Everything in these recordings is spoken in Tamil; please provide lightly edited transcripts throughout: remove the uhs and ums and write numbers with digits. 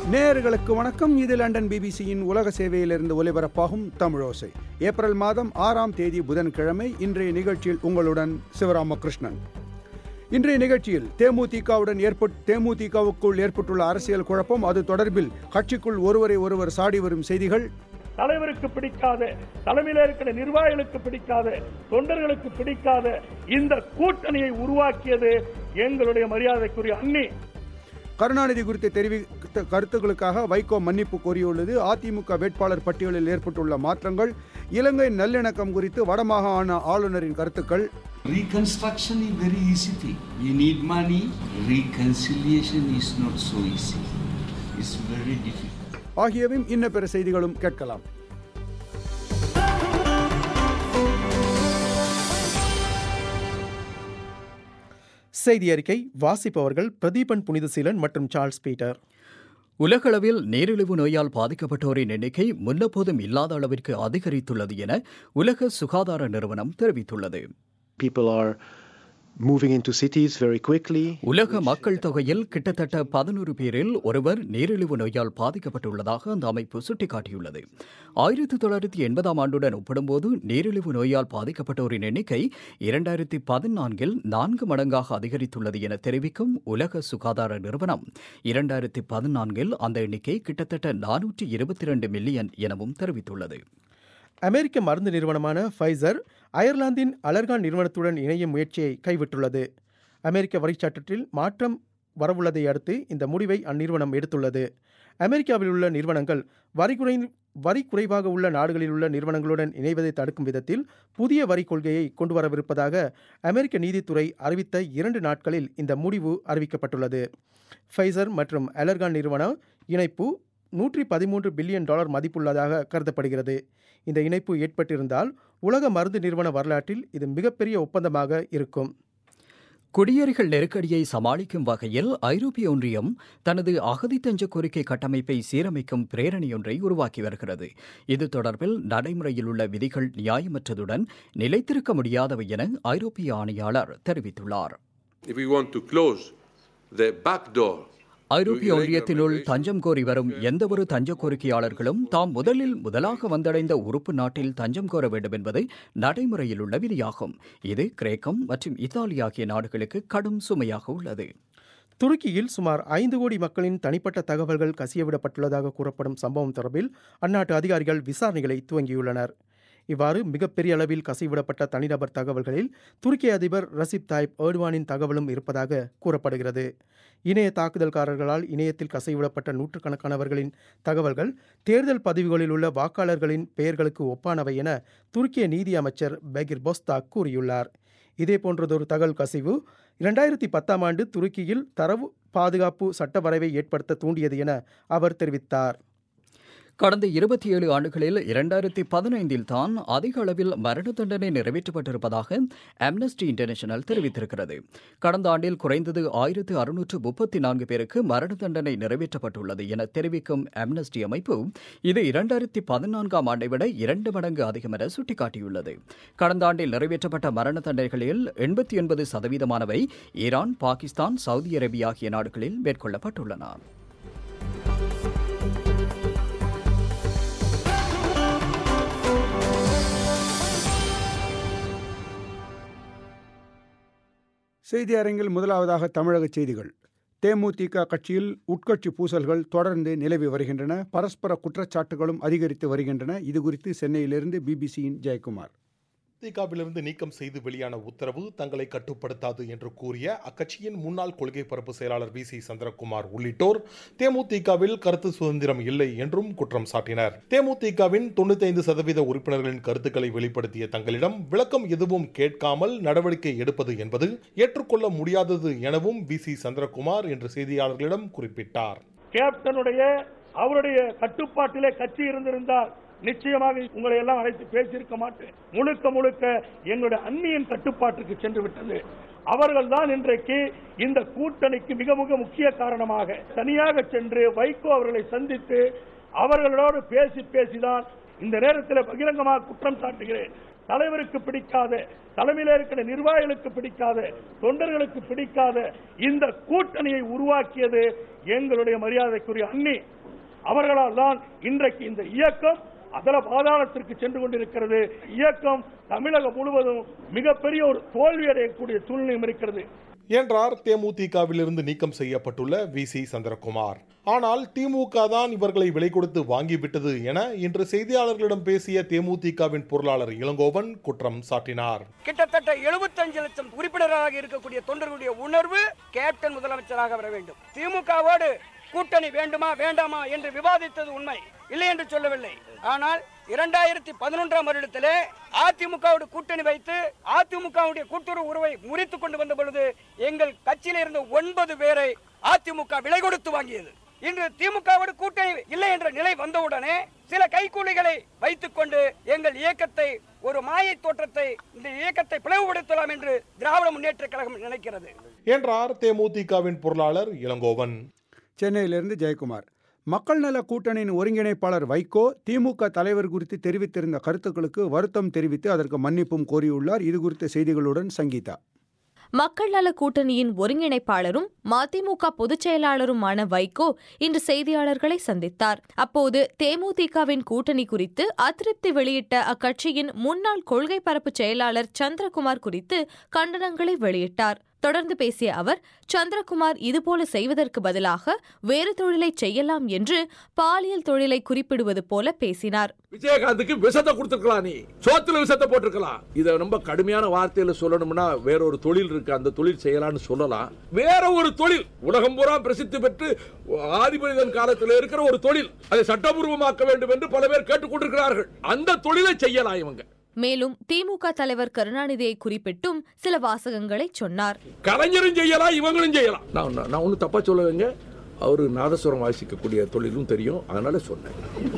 நேயர்களுக்கு வணக்கம். இது லண்டன் பிபிசியின் உலக சேவையிலிருந்து ஒலிபரப்பாகும் தமிழோசை. ஏப்ரல் மாதம் 6ஆம் தேதி புதன்கிழமை. இன்றைய நிகழ்ச்சியில் உங்களுடன் சிவராமகிருஷ்ணன். இன்றைய நிகழ்ச்சியில் தேமுதிகவுக்குள் ஏற்பட்டுள்ள அரசியல் குழப்பம், அது தொடர்பில் கட்சிக்குள் ஒருவரை ஒருவர் சாடி வரும் செய்திகள், தலைவருக்கு பிடிக்காத, தலைமையில் இருக்கிற நிர்வாகிகளுக்கு பிடிக்காத, தொண்டர்களுக்கு பிடிக்காத இந்த கூட்டணியை உருவாக்கியது எங்களுடைய மரியாதைக்குரிய அண்ணி. கருணாநிதி குறித்து தெரிவித்த கருத்துக்களுக்காக வைகோ மன்னிப்பு கோரியுள்ளது. அதிமுக வேட்பாளர் பட்டியலில் ஏற்பட்டுள்ள மாற்றங்கள், இலங்கை நல்லிணக்கம் குறித்து வடமாகாண ஆளுநரின் கருத்துக்கள். Reconstruction is very easy thing. We need money. Reconciliation is not so easy. It's very difficult. ஆகியவையும் இன்ன பிற செய்திகளும் கேட்கலாம். செய்தி அறிக்கை வாசிப்பவர்கள் பிரதீபன் புனிதசீலன் மற்றும் சார்ல்ஸ் பீட்டர். உலகளவில் நீரிழிவு நோயால் பாதிக்கப்பட்டோரின் எண்ணிக்கை முன்னெப்போதும் இல்லாத அளவிற்கு அதிகரித்துள்ளது என உலக சுகாதார நிறுவனம் தெரிவித்துள்ளது. உலக மக்கள் தொகையில் கிட்டத்தட்ட 11 பேரில் ஒருவர் நீரிழிவு நோயால் பாதிக்கப்பட்டுள்ளதாக அந்த அமைப்பு சுட்டிக்காட்டியுள்ளது. 1980ஆம் ஆண்டுடன் ஒப்பிடும்போது நீரிழிவு நோயால் பாதிக்கப்பட்டோரின் எண்ணிக்கை 2014இல் 4 மடங்காக அதிகரித்துள்ளது என தெரிவிக்கும் உலக சுகாதார நிறுவனம் 2014இல் அந்த எண்ணிக்கை கிட்டத்தட்ட 422 மில்லியன் எனவும் தெரிவித்துள்ளது. அமெரிக்க மருந்து நிறுவனமான ஃபைசர் அயர்லாந்தின் அலர்கான் நிறுவனத்துடன் இணையும் முயற்சியை கைவிட்டுள்ளது. அமெரிக்க வரிச்சட்டத்தில் மாற்றம் வரவுள்ளதை அடுத்து இந்த முடிவை அந்நிறுவனம் எடுத்துள்ளது. அமெரிக்காவில் உள்ள நிறுவனங்கள் வரி குறைவாக உள்ள நாடுகளில் உள்ள நிறுவனங்களுடன் இணைவதை தடுக்கும் விதத்தில் புதிய வரி கொள்கையை கொண்டு வரவிருப்பதாக அமெரிக்க நீதித்துறை அறிவித்த 2 நாட்களில் இந்த முடிவு அறிவிக்கப்பட்டுள்ளது. ஃபைசர் மற்றும் அலர்கான் நிறுவன இணைப்பு $113 பில்லியன் மதிப்புள்ளதாக கருதப்படுகிறது. இந்த இணைப்பு ஏற்பட்டிருந்தால் உலக மருந்து நிறுவன வரலாற்றில் இது மிகப்பெரிய ஒப்பந்தமாக இருக்கும். குடியேறிகள் நெருக்கடியை சமாளிக்கும் வகையில் ஐரோப்பிய ஒன்றியம் தனது அகதி தஞ்ச கோரிக்கை கட்டமைப்பை சீரமைக்கும் பிரேரணையொன்றை உருவாக்கி வருகிறது. இது தொடர்பில் நடைமுறையில் உள்ள விதிகள் நியாயமற்றதுடன் நிலைத்திருக்க முடியாதவை என ஐரோப்பிய ஆணையாளர் தெரிவித்துள்ளார். ஐரோப்பிய ஒன்றியத்தினுள் தஞ்சம் கோரி வரும் எந்தவொரு தஞ்ச கோரிக்கையாளர்களும் தாம் முதலாக வந்தடைந்த உறுப்பு நாட்டில் தஞ்சம் கோர வேண்டும் என்பது நடைமுறையில் உள்ள விதியாகும். இது கிரேக்கம் மற்றும் இத்தாலி ஆகிய நாடுகளுக்கு கடும் சுமையாக உள்ளது. துருக்கியில் சுமார் 5 கோடி மக்களின் தனிப்பட்ட தகவல்கள் கசியவிடப்பட்டுள்ளதாக கூறப்படும் சம்பவம் தொடர்பில் அந்நாட்டு அதிகாரிகள் விசாரணைகளை துவங்கியுள்ளனர். இவ்வாறு மிகப்பெரிய அளவில் கசிவிடப்பட்ட தனிநபர் தகவல்களில் துருக்கி அதிபர் ரசிப் தாயிப் எர்டோகானின் தகவலும் இருப்பதாக கூறப்படுகிறது. இணைய தாக்குதல்காரர்களால் இணையத்தில் கசிவிடப்பட்ட நூற்றுக்கணக்கானவர்களின் தகவல்கள் தேர்தல் பதிவுகளில் உள்ள வாக்காளர்களின் பெயர்களுக்கு ஒப்பானவை என துருக்கிய நீதி அமைச்சர் பெகிர் போஸ்தாக் கூறியுள்ளார். இதேபோன்றதொரு தகவல் கசிவு 2010ஆம் ஆண்டு துருக்கியில் தரவு பாதுகாப்பு சட்ட வரைவை ஏற்படுத்த தூண்டியது என அவர் தெரிவித்தார். கடந்த 27 ஆண்டுகளில் 2015இல் தான் அதிக அளவில் மரண தண்டனை நிறைவேற்றப்பட்டிருப்பதாக அம்னஸ்டி இன்டர்நேஷனல் தெரிவித்திருக்கிறது. கடந்த ஆண்டில் குறைந்தது 1634 பேருக்கு மரண தண்டனை நிறைவேற்றப்பட்டுள்ளது என தெரிவிக்கும் அம்னஸ்டி அமைப்பு இது 2014ஆம் ஆண்டை விட 2 மடங்கு அதிகம் என சுட்டிக்காட்டியுள்ளது. கடந்த ஆண்டில் நிறைவேற்றப்பட்ட மரண தண்டனைகளில் 89% ஈரான், பாகிஸ்தான், சவுதி அரேபியா ஆகிய நாடுகளில் மேற்கொள்ளப்பட்டுள்ளன. செய்தி அரங்கில் முதலாவதாக தமிழக செய்திகள். தேமுதிக கட்சியில் உட்கட்சி பூசல்கள் தொடர்ந்து நிலவி வருகின்றன. பரஸ்பர குற்றச்சாட்டுகளும் அதிகரித்து வருகின்றன. இது குறித்து சென்னையிலிருந்து பிபிசியின் ஜெயக்குமார். தேமுதிகவிலிருந்து நீக்கம் செய்து வெளியான உத்தரவு தங்களை கட்டுப்படுத்தாது என்று கூறிய அக்கட்சியின் முன்னாள் கொள்கை பரப்பு செயலாளர் வி.சி. சந்திரகுமார் உள்ளிட்டோர் தேமுதிகவில் கருத்து சுதந்திரம் இல்லை என்றும் குற்றம் சாட்டினர். தேமுதிகவின் 95% உறுப்பினர்களின் கருத்துக்களை வெளிப்படுத்திய தங்களிடம் விளக்கம் எதுவும் கேட்காமல் நடவடிக்கை எடுப்பது என்பது ஏற்றுக்கொள்ள முடியாதது எனவும் வி.சி. சந்திரகுமார் இன்று செய்தியாளர்களிடம் குறிப்பிட்டார். கேப்டனுடைய அவருடைய கட்டுப்பாட்டிலே கட்சி இருந்திருந்தால் நிச்சயமாக உங்களை எல்லாம் அழைத்து பேசியிருக்க மாட்டேன். முழுக்க எங்களுடைய அண்ணியின் கட்டுப்பாட்டுக்கு சென்று விட்டது. அவர்கள் தான் இன்றைக்கு இந்த கூட்டணிக்கு மிக முக்கிய காரணமாக தனியாக சென்று வைகோ அவர்களை சந்தித்து அவர்களோடு பேசிதான் இந்த நேரத்தில் பகிரங்கமாக குற்றம் சாட்டுகிறேன். தலைவருக்கு பிடிக்காத, தலைமையில் இருக்கிற நிர்வாகிகளுக்கு பிடிக்காத, தொண்டர்களுக்கு பிடிக்காத இந்த கூட்டணியை உருவாக்கியது எங்களுடைய மரியாதைக்குரிய அண்ணி. அவர்களால் தான் இன்றைக்கு இந்த இயக்கம் அதல பாதாளத்திற்கு சென்று கொண்டிருக்கிறது. இயக்கம் தமிழகம் முழுவதும் மிகப்பெரிய ஒரு தோல்வி அடையக்கூடிய சூழ்நிலையும் இருக்கிறது என்றார் தேமுதிகவிலிருந்து நீக்கம் செய்யப்பட்டுள்ள வி.சி. சந்திரகுமார். ஆனால் திமுக தான் இவர்களை விலை கொடுத்து வாங்கிவிட்டது என இன்று செய்தியாளர்களிடம் பேசிய தேமுதிகவின் பொருளாளர் இளங்கோவன் குற்றம் சாட்டினார். கிட்டத்தட்ட 75 லட்சம் உறுப்பினராக இருக்கக்கூடிய தொண்டர்களுடைய உணர்வு கேப்டன் முதலமைச்சராக வர வேண்டும். திமுகவோடு கூட்டணி வேண்டுமா வேண்டாமா என்று விவாதித்தது உண்மை, இல்லை என்று சொல்லவில்லை. ஆனால் 2011ஆம் வருடத்திலே அதிமுகவோடு கூட்டணி வைத்து அதிமுகவுடைய கூட்டுறவு உறவை முறித்துக் கொண்டு வந்த பொழுது எங்கள் கட்சியில் இருந்த 9 பேரை அதிமுக விலை கொடுத்து வாங்கியது. இன்று திமுகவோடு கூட்டணி இல்லை என்ற நிலை வந்தவுடனே சில கைக்கூலிகளை வைத்துக் கொண்டு எங்கள் இயக்கத்தை ஒரு மாயை தோற்றத்தை, இந்த இயக்கத்தை பிளவுபடுத்தலாம் என்று திராவிட முன்னேற்ற கழகம் நினைக்கிறது என்றார் தேமுதிகவின் பொருளாளர் இளங்கோவன். சென்னையிலிருந்து ஜெயக்குமார். மக்கள் நல கூட்டணியின் ஒருங்கிணைப்பாளர் வைகோ திமுக தலைவர் குறித்து தெரிவித்திருந்த கருத்துக்களுக்கு வருத்தம் தெரிவித்து அதற்கு மன்னிப்பும் கோரியுள்ளார். இது குறித்த செய்திகளுடன் சங்கீதா. மக்கள் நல கூட்டணியின் ஒருங்கிணைப்பாளரும் மதிமுக பொதுச் செயலாளருமான வைகோ இன்று செய்தியாளர்களை சந்தித்தார். அப்போது தேமுதிகவின் கூட்டணி குறித்து அதிருப்தி வெளியிட்ட அக்கட்சியின் முன்னாள் கொள்கை பரப்பு செயலாளர் சந்திரகுமார் குறித்து கண்டனங்களை வெளியிட்டார். தொடர்ந்து பேசிய அவர், சந்திரகுமார் இதுபோல செய்வதற்கு பதிலாக வேறு தொழிலை செய்யலாம் என்று பாலியல் தொழிலை குறிப்பிடுவது போல பேசினார். விஜயகாந்துக்கு விஷத்தை கொடுத்திருக்கலாம், நீ சோத்துல விஷத்தை போட்டிருக்கலாம். இதை ரொம்ப கடுமையான வார்த்தையில சொல்லணும்னா வேற ஒரு தொழில் இருக்கு, அந்த தொழில் செய்யலாம்னு சொல்லலாம். வேற ஒரு தொழில், உலகம் பூரா பிரசித்தி பெற்று ஆதிபதிதன் காலத்தில் இருக்கிற ஒரு தொழில், அதை சட்டபூர்வமாக்க வேண்டும் என்று பல பேர் கேட்டுக்கொண்டிருக்கிறார்கள். அந்த தொழிலை செய்யலாம் இவங்க. மேலும் திமுக தலைவர் கருணாநிதியை குறிப்பிட்டும் சில வாசகங்களை சொன்னார். கலைஞரும் செய்யலாம், இவங்களும் செய்யலாம். நான் ஒன்னும் தப்பா சொல்லலைங்க. அவரு நாதஸ்வரம் வாசிக்கக்கூடிய தொழிலும் தெரியும், அதனால சொன்னேன்.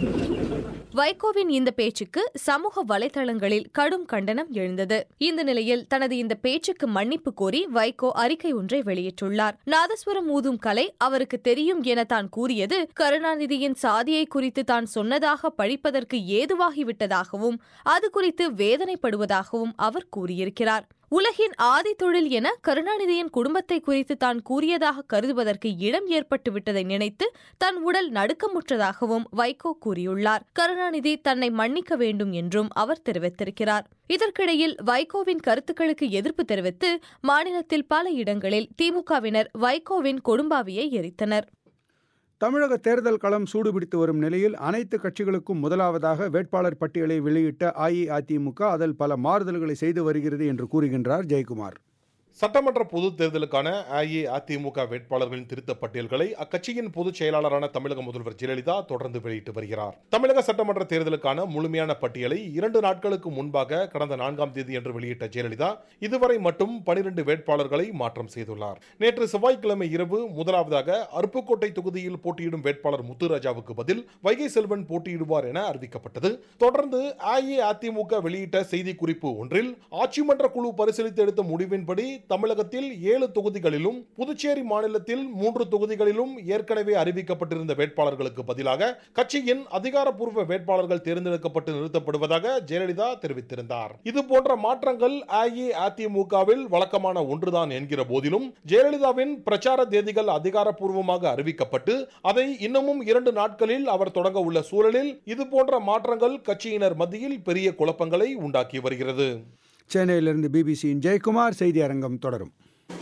வைகோவின் இந்த பேச்சுக்கு சமூக வலைதளங்களில் கடும் கண்டனம் எழுந்தது. இந்த நிலையில் தனது இந்த பேச்சுக்கு மன்னிப்பு கோரி வைகோ அறிக்கை ஒன்றை வெளியிட்டுள்ளார். நாதஸ்வரம் ஊதும் கலை அவருக்கு தெரியும் என தான் கூறியது கருணாநிதியின் சாதியை குறித்து தான் சொன்னதாக பழிப்பதற்கு ஏதுவாகிவிட்டதாகவும் அது குறித்து வேதனைப்படுவதாகவும் அவர் கூறியிருக்கிறார். உலகின் ஆதி தொழில் என கருணாநிதியின் குடும்பத்தை குறித்து தான் கூறியதாக கருதுவதற்கு இடம் ஏற்பட்டுவிட்டதை நினைத்து தன் உடல் நடுக்கமுற்றதாகவும் வைகோ கூறியுள்ளார். கருணாநிதி தன்னை மன்னிக்க வேண்டும் என்றும் அவர் தெரிவித்திருக்கிறார். இதற்கிடையில் வைகோவின் கருத்துக்களுக்கு எதிர்ப்பு தெரிவித்து மாநிலத்தில் பல இடங்களில் திமுகவினர் வைகோவின் கொடும்பாவியை எரித்தனர். தமிழக தேர்தல் களம் சூடுபிடித்து வரும் நிலையில் அனைத்து கட்சிகளுக்கும் முதலாவதாக வேட்பாளர் பட்டியலை வெளியிட்ட அஇஅதிமுக அதில் பல மாறுதல்களை செய்து வருகிறது என்று கூறுகின்றார் ஜெயக்குமார். சட்டமன்ற பொதுத் தேர்தலுக்கான அஇஅதிமுக வேட்பாளர்களின் திருத்த பட்டியல்களை அக்கட்சியின் பொதுச் செயலாளரான தமிழக முதல்வர் ஜெயலலிதா தொடர்ந்து வெளியிட்டு வருகிறார். தமிழக சட்டமன்ற தேர்தலுக்கான முழுமையான பட்டியலை 2 நாட்களுக்கு முன்பாக கடந்த 4ஆம் தேதி என்று வெளியிட்ட ஜெயலலிதா இதுவரை மட்டும் 12 வேட்பாளர்களை மாற்றம் செய்துள்ளார். நேற்று செவ்வாய்க்கிழமை இரவு முதலாவதாக அருப்புக்கோட்டை தொகுதியில் போட்டியிடும் வேட்பாளர் முத்துராஜாவுக்கு பதில் வைகை செல்வன் போட்டியிடுவார் என அறிவிக்கப்பட்டது. தொடர்ந்து அஇஅதிமுக வெளியிட்ட செய்திக்குறிப்பு ஒன்றில் ஆட்சி மன்ற குழு பரிசீலித்து எடுத்த முடிவின்படி தமிழகத்தில் 7 தொகுதிகளிலும் புதுச்சேரி மாநிலத்தில் 3 தொகுதிகளிலும் ஏற்கனவே அறிவிக்கப்பட்டிருந்த வேட்பாளர்களுக்கு பதிலாக கட்சியின் அதிகாரப்பூர்வ வேட்பாளர்கள் தேர்ந்தெடுக்கப்பட்டு நிறுத்தப்படுவதாக ஜெயலலிதா தெரிவித்திருந்தார். இதுபோன்ற மாற்றங்கள் அஇஅதிமுகவில் வழக்கமான ஒன்றுதான் என்கிற போதிலும் ஜெயலலிதாவின் பிரச்சார தேதிகள் அதிகாரப்பூர்வமாக அறிவிக்கப்பட்டு அதை இன்னமும் 2 நாட்களில் அவர் தொடங்க உள்ள சூழலில் இதுபோன்ற மாற்றங்கள் கட்சியினர் மத்தியில் பெரிய குழப்பங்களை உண்டாக்கி வருகிறது. சென்னையிலிருந்து பிபிசியின் ஜெயக்குமார். செய்தி அரங்கம் தொடரும்.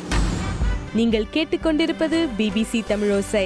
நீங்கள் கேட்டுக்கொண்டிருப்பது பிபிசி தமிழோசை.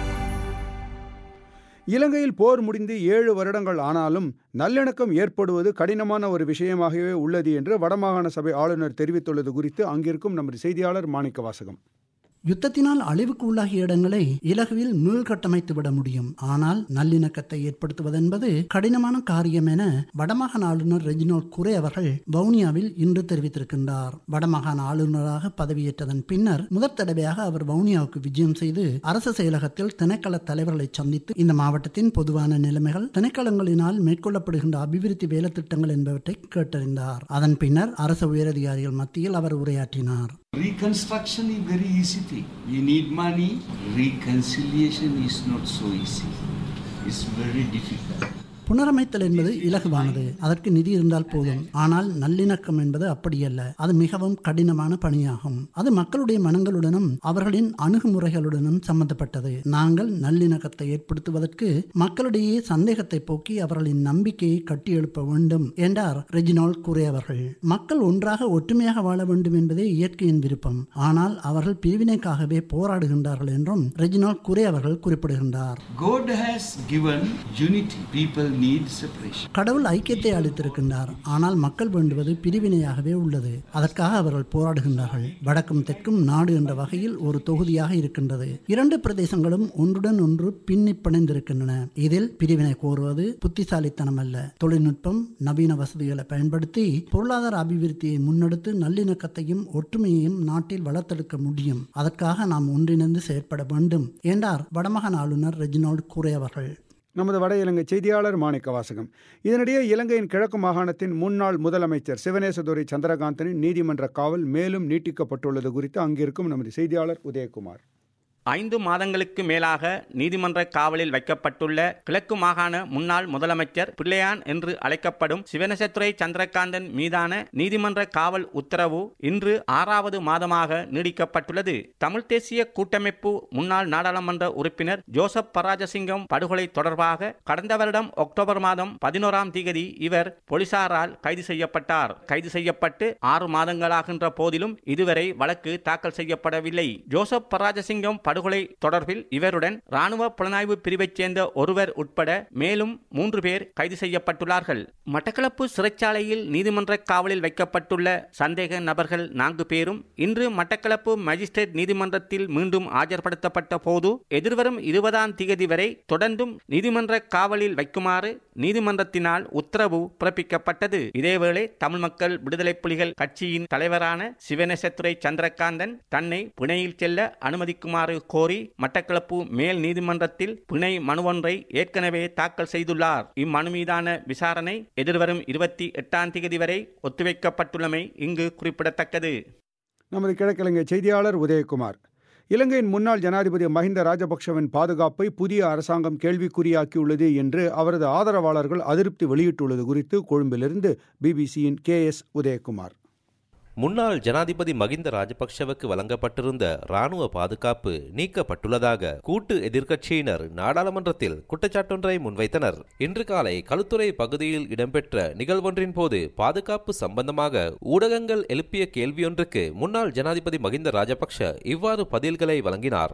இலங்கையில் போர் முடிந்து 7 வருடங்கள் ஆனாலும் நல்லிணக்கம் ஏற்படுவது கடினமான ஒரு விஷயமாகவே உள்ளது என்று வடமாகாண சபை ஆளுநர் தெரிவித்துள்ளது குறித்து அங்கிருக்கும் நமது செய்தியாளர் மாணிக்க வாசகம். யுத்தத்தினால் அழிவுக்கு உள்ளாகிய இடங்களை இலகுவில் மீள்கட்டமைத்து விட முடியும். ஆனால் நல்லிணக்கத்தை ஏற்படுத்துவதென்பது கடினமான காரியம் என வடமாகாண ஆளுநர் ரெஜினோல்ட் குரே அவர்கள் வவுனியாவில் இன்று தெரிவித்திருக்கின்றார். வடமாகாண ஆளுநராக பதவியேற்றதன் பின்னர் முதற் தடவையாக அவர் வவுனியாவுக்கு விஜயம் செய்து அரசு செயலகத்தில் திணைக்கள தலைவர்களை சந்தித்து இந்த மாவட்டத்தின் பொதுவான நிலைமைகள், திணைக்களங்களினால் மேற்கொள்ளப்படுகின்ற அபிவிருத்தி வேலை திட்டங்கள் என்பவற்றை கேட்டறிந்தார். அதன் பின்னர் அரசு உயரதிகாரிகள் மத்தியில் அவர் உரையாற்றினார். Reconstruction is very easy thing. You need money. Reconciliation is not so easy. It's very difficult. புனரமைத்தல் என்பது இலகுவானது, அதற்கு நிதி இருந்தால் போதும். ஆனால் நல்லிணக்கம் என்பது அப்படியல்ல. அது மிகவும் கடினமான பணியாகும். அது மக்களுடைய மனங்களுடனும் அவர்களின் அணுகுமுறைகளுடனும் சம்பந்தப்பட்டது. நாங்கள் நல்லிணக்கத்தை ஏற்படுத்துவதற்கு மக்களிடையே சந்தேகத்தை போக்கி அவர்களின் நம்பிக்கையை கட்டியெழுப்ப வேண்டும் என்றார் ரெஜினால்ட் குரே அவர்கள். மக்கள் ஒன்றாக ஒற்றுமையாக வாழ வேண்டும் என்பதே இயற்கையின் விருப்பம். ஆனால் அவர்கள் பிரிவினைக்காகவே போராடுகின்றார்கள் என்றும் ரெஜினால்ட் குரே அவர்கள் குறிப்பிடுகின்றார். God has given unity. People need separation. கடவுள் ஐக்கியத்தை அளித்திருக்கின்றார். ஆனால் மக்கள் வேண்டுவது பிரிவினையாகவே உள்ளது. அதற்காக அவர்கள் போராடுகின்றார்கள். வடக்கும் தெற்கும் நாடு என்ற வகையில் ஒரு தொகுதியாக இருக்கின்றது. இரண்டு பிரதேசங்களும் ஒன்றுடன் ஒன்று பின்னி பிணைந்திருக்கின்றன. இதில் பிரிவினை கோருவது புத்திசாலித்தனம் அல்ல. தொழில்நுட்பம், நவீன வசதிகளை பயன்படுத்தி பொருளாதார அபிவிருத்தியை முன்னெடுத்து நல்லிணக்கத்தையும் ஒற்றுமையையும் நாட்டில் வளர்த்தெடுக்க முடியும். அதற்காக நாம் ஒன்றிணைந்து செயற்பட வேண்டும் என்றார் வடமாகாண ஆளுநர் ரெஜினால்ட் குரே அவர்கள். நமது வட இலங்கை செய்தியாளர் மாணிக்க வாசகம். இதனிடையே இலங்கையின் கிழக்கு மாகாணத்தின் முன்னாள் முதலமைச்சர் சிவனேசதுரை சந்திரகாந்தனின் நீதிமன்ற காவல் மேலும் நீட்டிக்கப்பட்டுள்ளது குறித்து அங்கிருக்கும் நமது செய்தியாளர் உதயகுமார். 5 மாதங்களுக்கு மேலாக நீதிமன்ற காவலில் வைக்கப்பட்டுள்ள கிழக்கு மாகாண முன்னாள் முதலமைச்சர் பிள்ளையான் என்று அழைக்கப்படும் சிவனேசதுரை சந்திரகாந்தன் மீதான நீதிமன்ற காவல் உத்தரவு இன்று 6வது மாதமாக நீடிக்கப்பட்டுள்ளது. தமிழ் தேசிய கூட்டமைப்பு முன்னாள் நாடாளுமன்ற உறுப்பினர் ஜோசப் பராஜசிங்கம் படுகொலை தொடர்பாக கடந்த வருடம் அக்டோபர் மாதம் 11ஆம் தேதி இவர் போலீசாரால் கைது செய்யப்பட்டார். கைது செய்யப்பட்டு 6 மாதங்களாகின்ற போதிலும் இதுவரை வழக்கு தாக்கல் செய்யப்படவில்லை. ஜோசப் பராஜசிங்கம் படுகொலை தொடர்பில் இவருடன் ராணுவ புலனாய்வு பிரிவைச் சேர்ந்த ஒருவர் உட்பட மேலும் 3 பேர் கைது செய்யப்பட்டுள்ளார்கள். மட்டக்களப்பு சிறைச்சாலையில் நீதிமன்ற காவலில் வைக்கப்பட்டுள்ள சந்தேக நபர்கள் 4 பேரும் இன்று மட்டக்களப்பு மஜிஸ்ட்ரேட் நீதிமன்றத்தில் மீண்டும் ஆஜர்படுத்தப்பட்ட போது எதிர்வரும் 20ஆம் தேதி வரை தொடர்ந்தும் நீதிமன்ற காவலில் வைக்குமாறு நீதிமன்றத்தினால் உத்தரவு பிறப்பிக்கப்பட்டது. இதேவேளை தமிழ் மக்கள் விடுதலை புலிகள் கட்சியின் தலைவரான சிவனேசதுரை சந்திரகாந்தன் தன்னை பிணையில் செல்ல அனுமதிக்குமாறு கோரி மட்டக்களப்பு மேல் நீதிமன்றத்தில் பிணை மனு ஒன்றை ஏற்கனவே தாக்கல் செய்துள்ளார். இம்மனு மீதான விசாரணை எதிர்வரும் 28ஆம் தேதி வரை ஒத்திவைக்கப்பட்டுள்ளமை இங்கு குறிப்பிடத்தக்கது. நமது கிழக்கிழங்கை செய்தியாளர் உதயகுமார். இலங்கையின் முன்னாள் ஜனாதிபதி மஹிந்த ராஜபக்ஷவின் பாதுகாப்பை புதிய அரசாங்கம் கேள்விக்குறியாக்கியுள்ளது என்று அவரது ஆதரவாளர்கள் அதிருப்தி வெளியிட்டுள்ளது குறித்து கொழும்பிலிருந்து பிபிசியின் KS உதயகுமார். முன்னாள் ஜனாதிபதி மஹிந்த ராஜபக்ஷவுக்கு வழங்கப்பட்டிருந்த இராணுவ பாதுகாப்பு நீக்கப்பட்டுள்ளதாக கூட்டு எதிர்க்கட்சியினர் நாடாளுமன்றத்தில் குற்றச்சாட்டொன்றை முன்வைத்தனர். இன்று காலை களுத்துறை பகுதியில் இடம்பெற்ற நிகழ்வொன்றின் போது பாதுகாப்பு சம்பந்தமாக ஊடகங்கள் எழுப்பிய கேள்வியொன்றுக்கு முன்னாள் ஜனாதிபதி மஹிந்த ராஜபக்ஷ இவ்வாறு பதில்களை வழங்கினார்.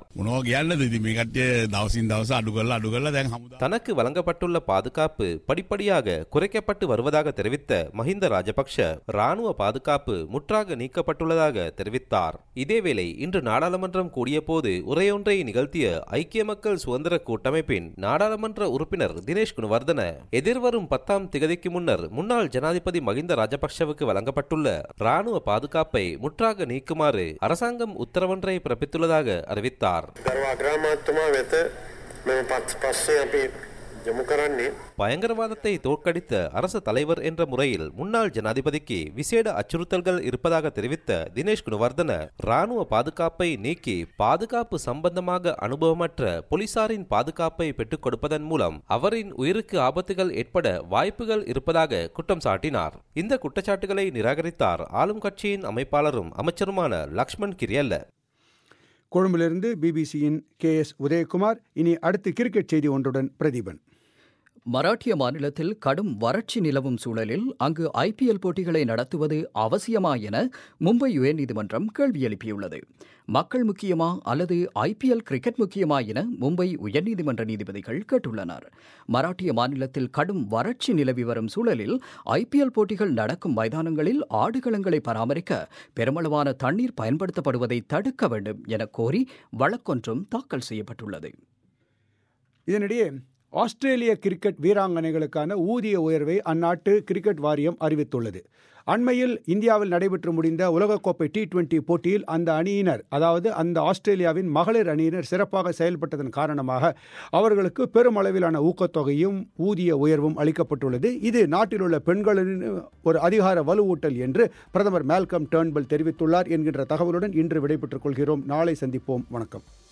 தனக்கு வழங்கப்பட்டுள்ள பாதுகாப்பு படிப்படியாக குறைக்கப்பட்டு வருவதாக தெரிவித்த மஹிந்த ராஜபக்ஷ இராணுவ பாதுகாப்பு நீக்கப்பட்டுள்ளதாக தெரிவித்தார். இதேவேளை இன்று நாடாளுமன்றம் கூடிய போது உரையொன்றை நிகழ்த்திய ஐக்கிய மக்கள் சுதந்திர கூட்டமைப்பின் நாடாளுமன்ற உறுப்பினர் தினேஷ் குணவர்தன எதிர்வரும் 10ஆம் தேதிக்கு முன்னர் முன்னாள் ஜனாதிபதி மஹிந்த ராஜபக்ஷவுக்கு வழங்கப்பட்டுள்ள இராணுவ பாதுகாப்பை முற்றாக நீக்குமாறு அரசாங்கம் உத்தரவொன்றை பிறப்பித்துள்ளதாக அறிவித்தார். பயங்கரவாதத்தை தோற்கடித்த அரசு தலைவர் என்ற முறையில் முன்னாள் ஜனாதிபதிக்கு விசேட அச்சுறுத்தல்கள் இருப்பதாக தெரிவித்த தினேஷ் குணவர்தன இராணுவ பாதுகாப்பை நீக்கி பாதுகாப்பு சம்பந்தமாக அனுபவமற்ற போலீசாரின் பாதுகாப்பை பெற்றுக் கொடுப்பதன் மூலம் அவரின் உயிருக்கு ஆபத்துகள் ஏற்பட வாய்ப்புகள் இருப்பதாக குற்றம் சாட்டினார். இந்த குற்றச்சாட்டுகளை நிராகரித்தார் ஆளும் கட்சியின் அமைப்பாளரும் அமைச்சருமான லக்ஷ்மண் கிரியல்ல. கொழும்பிலிருந்து பிபிசியின் KS உதயகுமார். இனி அடுத்து கிரிக்கெட் செய்தி ஒன்றுடன் பிரதீபன். மராட்டிய மாநிலத்தில் கடும் வறட்சி நிலவும் சூழலில் அங்கு IPL போட்டிகளை நடத்துவது அவசியமா என மும்பை உயர்நீதிமன்றம் கேள்வி எழுப்பியுள்ளது. மக்கள் முக்கியமா அல்லது IPL கிரிக்கெட் முக்கியமா என மும்பை உயர்நீதிமன்ற நீதிபதிகள் கேட்டுள்ளனர். மராட்டிய மாநிலத்தில் கடும் வறட்சி நிலவி வரும் சூழலில் IPL போட்டிகள் நடக்கும் மைதானங்களில் ஆடுகளங்களை பராமரிக்க பெருமளவான தண்ணீர் பயன்படுத்தப்படுவதை தடுக்க வேண்டும் என கோரி வழக்கொன்றும் தாக்கல் செய்யப்பட்டுள்ளது. இதனிடையே ஆஸ்திரேலிய கிரிக்கெட் வீராங்கனைகளுக்கான ஊதிய உயர்வை அந்நாட்டு கிரிக்கெட் வாரியம் அறிவித்துள்ளது. அண்மையில் இந்தியாவில் நடைபெற்று முடிந்த உலகக்கோப்பை T20 போட்டியில் அந்த அணியினர், அதாவது அந்த ஆஸ்திரேலியாவின் மகளிர் அணியினர் சிறப்பாக செயல்பட்டதன் காரணமாக அவர்களுக்கு பெருமளவிலான ஊக்கத்தொகையும் ஊதிய உயர்வும் அளிக்கப்பட்டுள்ளது. இது நாட்டில் உள்ள பெண்களின் ஒரு அதிகார வலுவூட்டல் என்று பிரதமர் மால்கம் டர்ன்பல் தெரிவித்துள்ளார் என்கின்ற தகவலுடன் இன்று விடைபெற்றுக் கொள்கிறோம். நாளை சந்திப்போம். வணக்கம்.